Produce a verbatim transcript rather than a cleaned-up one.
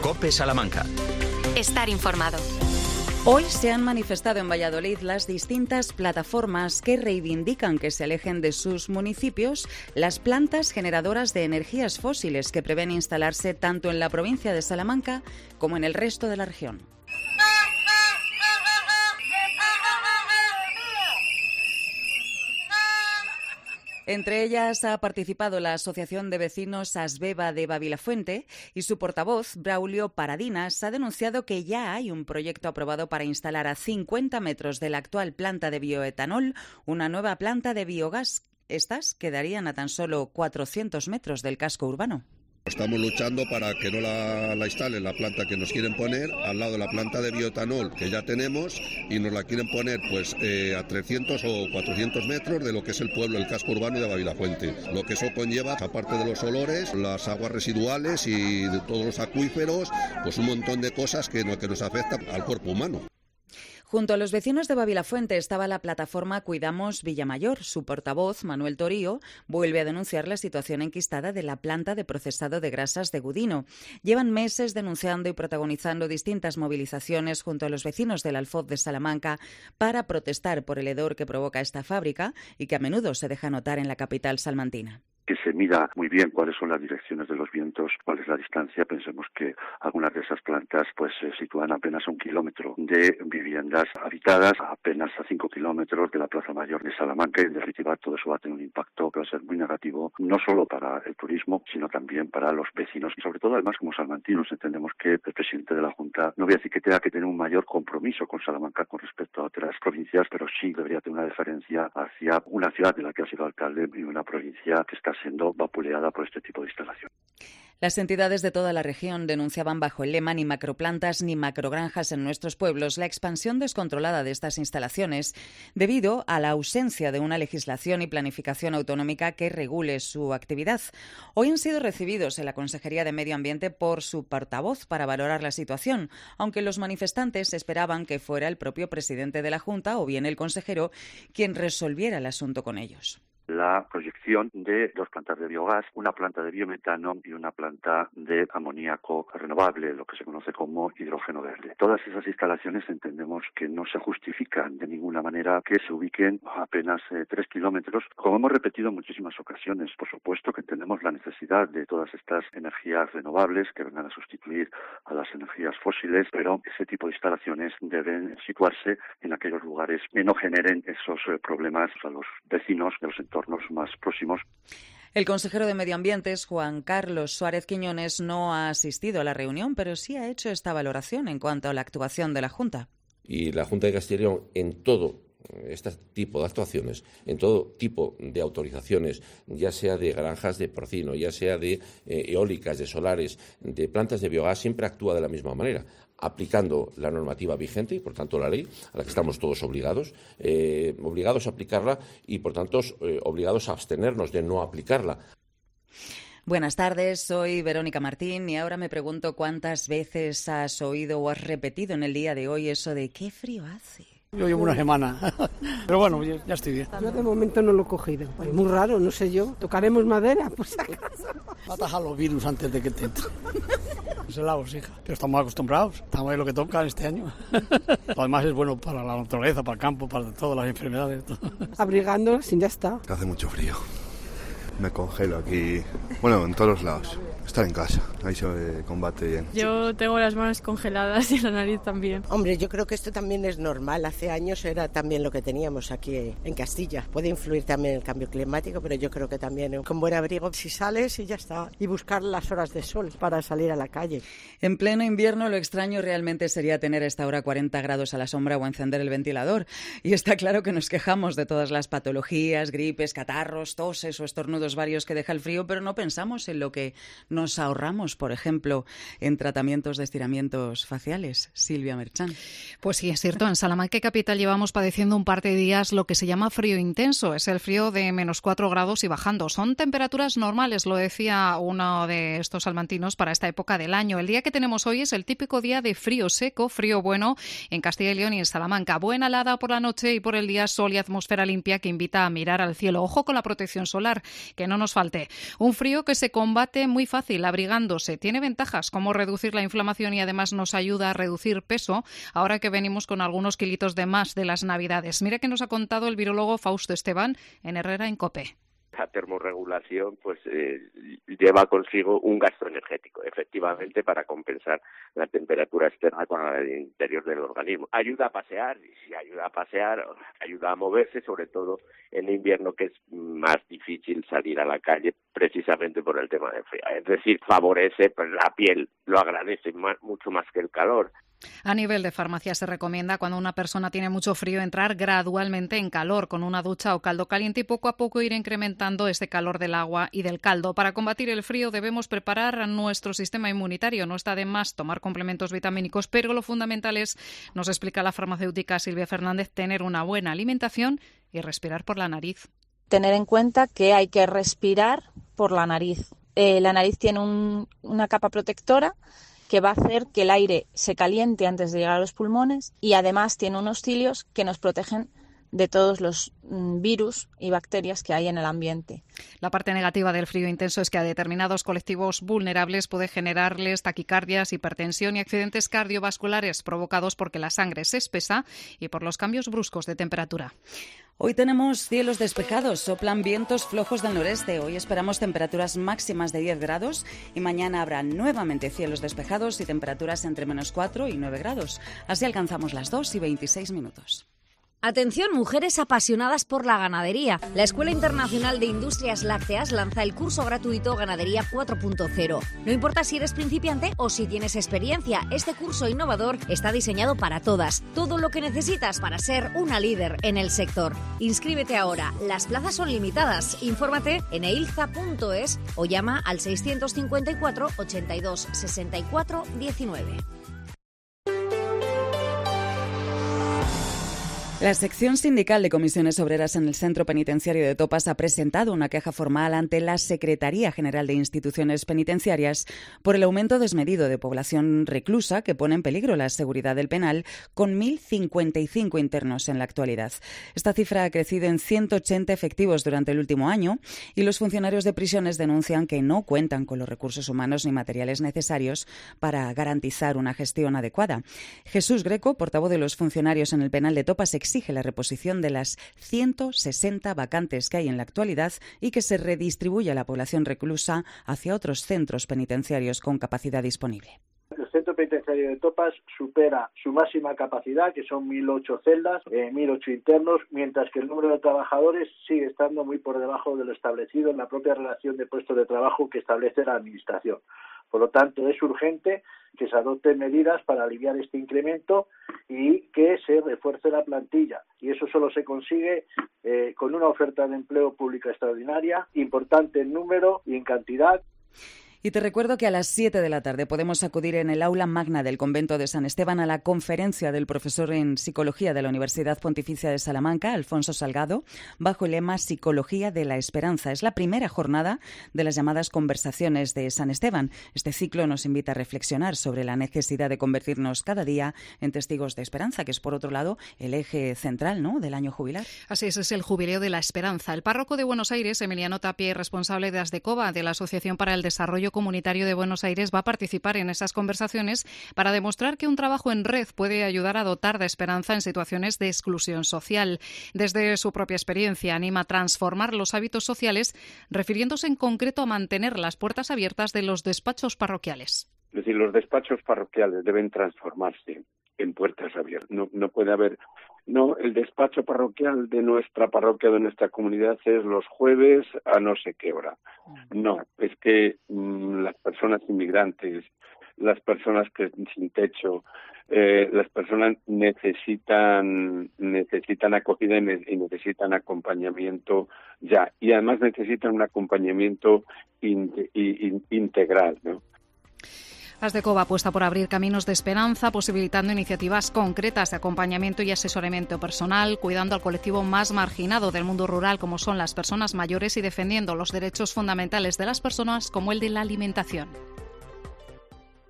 COPE Salamanca. Estar informado. Hoy se han manifestado en Valladolid las distintas plataformas que reivindican que se alejen de sus municipios las plantas generadoras de energías fósiles que prevén instalarse tanto en la provincia de Salamanca como en el resto de la región. Entre ellas ha participado la Asociación de Vecinos Asbeba de Babilafuente y su portavoz, Braulio Paradinas, ha denunciado que ya hay un proyecto aprobado para instalar a cincuenta metros de la actual planta de bioetanol una nueva planta de biogás. Estas quedarían a tan solo cuatrocientos metros del casco urbano. Estamos luchando para que no la, la instalen la planta que nos quieren poner al lado de la planta de bioetanol que ya tenemos y nos la quieren poner pues eh, a trescientos o cuatrocientos metros de lo que es el pueblo, el casco urbano de Babilafuente. Lo que eso conlleva, aparte de los olores, las aguas residuales y de todos los acuíferos, pues un montón de cosas que, no, que nos afectan al cuerpo humano. Junto a los vecinos de Babilafuente estaba la plataforma Cuidamos Villamayor. Su portavoz, Manuel Torío, vuelve a denunciar la situación enquistada de la planta de procesado de grasas de Gudino. Llevan meses denunciando y protagonizando distintas movilizaciones junto a los vecinos del Alfoz de Salamanca para protestar por el hedor que provoca esta fábrica y que a menudo se deja notar en la capital salmantina. Que se mida muy bien cuáles son las direcciones de los vientos, cuál es la distancia. Pensemos que algunas de esas plantas pues se sitúan apenas a un kilómetro de viviendas habitadas, apenas a cinco kilómetros de la Plaza Mayor de Salamanca, y en definitiva todo eso va a tener un impacto que va a ser muy negativo, no solo para el turismo, sino también para los vecinos y sobre todo además como salmantinos entendemos que el presidente de la Junta, no voy a decir que tenga que tener un mayor compromiso con Salamanca con respecto a otras provincias, pero sí debería tener una deferencia hacia una ciudad de la que ha sido alcalde y una provincia que está siendo vapuleada por este tipo de instalación. Las entidades de toda la región denunciaban bajo el lema ni macroplantas ni macrogranjas en nuestros pueblos la expansión descontrolada de estas instalaciones debido a la ausencia de una legislación y planificación autonómica que regule su actividad. Hoy han sido recibidos en la Consejería de Medio Ambiente por su portavoz para valorar la situación, aunque los manifestantes esperaban que fuera el propio presidente de la Junta o bien el consejero quien resolviera el asunto con ellos. La proyección de dos plantas de biogás, una planta de biometano y una planta de amoníaco renovable, lo que se conoce como hidrógeno verde. Todas esas instalaciones entendemos que no se justifican de ninguna manera que se ubiquen a apenas eh, tres kilómetros. Como hemos repetido en muchísimas ocasiones, por supuesto que entendemos la necesidad de todas estas energías renovables que vengan a sustituir a las energías fósiles, pero ese tipo de instalaciones deben situarse en aquellos lugares que no generen esos eh, problemas a los vecinos de los entornos más próximos. El consejero de Medio Ambiente, Juan Carlos Suárez Quiñones, no ha asistido a la reunión, pero sí ha hecho esta valoración en cuanto a la actuación de la Junta. Y la Junta de Castilla y León, en todo este tipo de actuaciones, en todo tipo de autorizaciones, ya sea de granjas de porcino, ya sea de eh, eólicas, de solares, de plantas de biogás, siempre actúa de la misma manera, aplicando la normativa vigente y, por tanto, la ley, a la que estamos todos obligados, eh, obligados a aplicarla y, por tanto, eh, obligados a abstenernos de no aplicarla. Buenas tardes, soy Verónica Martín y ahora me pregunto cuántas veces has oído o has repetido en el día de hoy eso de «qué frío hace». Yo llevo una semana, pero bueno, ya, ya estoy bien. Yo de momento no lo he cogido. Es muy raro, no sé yo. ¿Tocaremos madera? Pues acaso. Ataja los virus antes de que te entren. Los helados, hija. Pero estamos acostumbrados. Estamos en lo que toca este año. Además es bueno para la naturaleza, para el campo, para todas las enfermedades. Abrigándonos y ya está. Hace mucho frío. Me congelo aquí. Bueno, en todos los lados. Estar en casa, ahí se combate bien. Yo tengo las manos congeladas y la nariz también. Hombre, yo creo que esto también es normal. Hace años era también lo que teníamos aquí en Castilla. Puede influir también el cambio climático, pero yo creo que también con buen abrigo si sales y ya está. Y buscar las horas de sol para salir a la calle. En pleno invierno lo extraño realmente sería tener a esta hora cuarenta grados a la sombra o encender el ventilador. Y está claro que nos quejamos de todas las patologías, gripes, catarros, toses o estornudos varios que deja el frío, pero no pensamos en lo que nos ahorramos, por ejemplo, en tratamientos de estiramientos faciales. Silvia Merchán. Pues sí, es cierto. En Salamanca capital llevamos padeciendo un par de días lo que se llama frío intenso. Es el frío de menos cuatro grados y bajando. Son temperaturas normales, lo decía uno de estos salmantinos, para esta época del año. El día que tenemos hoy es el típico día de frío seco, frío bueno en Castilla y León y en Salamanca. Buena helada por la noche y por el día sol y atmósfera limpia que invita a mirar al cielo. Ojo con la protección solar, que no nos falte. Un frío que se combate muy fácil fácil, abrigándose. Tiene ventajas como reducir la inflamación y además nos ayuda a reducir peso, ahora que venimos con algunos kilitos de más de las Navidades. Mira que nos ha contado el virólogo Fausto Esteban en Herrera en COPE. La termorregulación pues eh, lleva consigo un gasto energético, efectivamente, para compensar la temperatura externa con la del interior del organismo. Ayuda a pasear, y si ayuda a pasear, ayuda a moverse, sobre todo en invierno, que es más difícil salir a la calle precisamente por el tema del frío. Es decir, favorece pues, la piel, lo agradece más, mucho más que el calor. A nivel de farmacia se recomienda cuando una persona tiene mucho frío entrar gradualmente en calor con una ducha o caldo caliente y poco a poco ir incrementando ese calor del agua y del caldo. Para combatir el frío debemos preparar a nuestro sistema inmunitario. No está de más tomar complementos vitamínicos, pero lo fundamental es, nos explica la farmacéutica Silvia Fernández, tener una buena alimentación y respirar por la nariz. Tener en cuenta que hay que respirar por la nariz. Eh, la nariz tiene un, una capa protectora que va a hacer que el aire se caliente antes de llegar a los pulmones y además tiene unos cilios que nos protegen de todos los mm, virus y bacterias que hay en el ambiente. La parte negativa del frío intenso es que a determinados colectivos vulnerables puede generarles taquicardias, hipertensión y accidentes cardiovasculares provocados porque la sangre se espesa y por los cambios bruscos de temperatura. Hoy tenemos cielos despejados, soplan vientos flojos del noreste. Hoy esperamos temperaturas máximas de diez grados y mañana habrá nuevamente cielos despejados y temperaturas entre menos cuatro y nueve grados. Así alcanzamos las dos y veintiséis minutos. Atención, mujeres apasionadas por la ganadería. La Escuela Internacional de Industrias Lácteas lanza el curso gratuito Ganadería cuatro punto cero. No importa si eres principiante o si tienes experiencia, este curso innovador está diseñado para todas. Todo lo que necesitas para ser una líder en el sector. Inscríbete ahora. Las plazas son limitadas. Infórmate en eilza punto es o llama al seiscientos cincuenta y cuatro, ochenta y dos, sesenta y cuatro, diecinueve. La sección sindical de comisiones obreras en el Centro Penitenciario de Topas ha presentado una queja formal ante la Secretaría General de Instituciones Penitenciarias por el aumento desmedido de población reclusa que pone en peligro la seguridad del penal, con mil cincuenta y cinco internos en la actualidad. Esta cifra ha crecido en ciento ochenta efectivos durante el último año y los funcionarios de prisiones denuncian que no cuentan con los recursos humanos ni materiales necesarios para garantizar una gestión adecuada. Jesús Greco, portavoz de los funcionarios en el penal de Topas, exige la reposición de las ciento sesenta vacantes que hay en la actualidad y que se redistribuya la población reclusa hacia otros centros penitenciarios con capacidad disponible. El centro penitenciario de Topas supera su máxima capacidad, que son mil ocho celdas, eh, mil ocho internos, mientras que el número de trabajadores sigue estando muy por debajo de lo establecido en la propia relación de puestos de trabajo que establece la Administración. Por lo tanto, es urgente que se adopten medidas para aliviar este incremento y que se refuerce la plantilla. Y eso solo se consigue eh, con una oferta de empleo pública extraordinaria, importante en número y en cantidad. Y te recuerdo que a las siete de la tarde podemos acudir en el aula magna del convento de San Esteban a la conferencia del profesor en Psicología de la Universidad Pontificia de Salamanca, Alfonso Salgado, bajo el lema Psicología de la Esperanza. Es la primera jornada de las llamadas Conversaciones de San Esteban. Este ciclo nos invita a reflexionar sobre la necesidad de convertirnos cada día en testigos de esperanza, que es, por otro lado, el eje central, ¿no?, del año jubilar. Así es, es el Jubileo de la Esperanza. El párroco de Buenos Aires, Emiliano Tapia, responsable de ASDECOBA, de la Asociación para el Desarrollo Comunitario de Buenos Aires, va a participar en esas conversaciones para demostrar que un trabajo en red puede ayudar a dotar de esperanza en situaciones de exclusión social. Desde su propia experiencia anima a transformar los hábitos sociales, refiriéndose en concreto a mantener las puertas abiertas de los despachos parroquiales. Es decir, los despachos parroquiales deben transformarse en puertas abiertas. No, no puede haber... No, el despacho parroquial de nuestra parroquia, de nuestra comunidad, es los jueves a no sé qué hora. No, es que mmm, las personas inmigrantes, las personas que sin techo, eh, las personas necesitan necesitan acogida y, ne- y necesitan acompañamiento ya. Y además necesitan un acompañamiento in- in- integral, ¿no? ASDECOBA apuesta por abrir caminos de esperanza, posibilitando iniciativas concretas de acompañamiento y asesoramiento personal, cuidando al colectivo más marginado del mundo rural, como son las personas mayores, y defendiendo los derechos fundamentales de las personas, como el de la alimentación.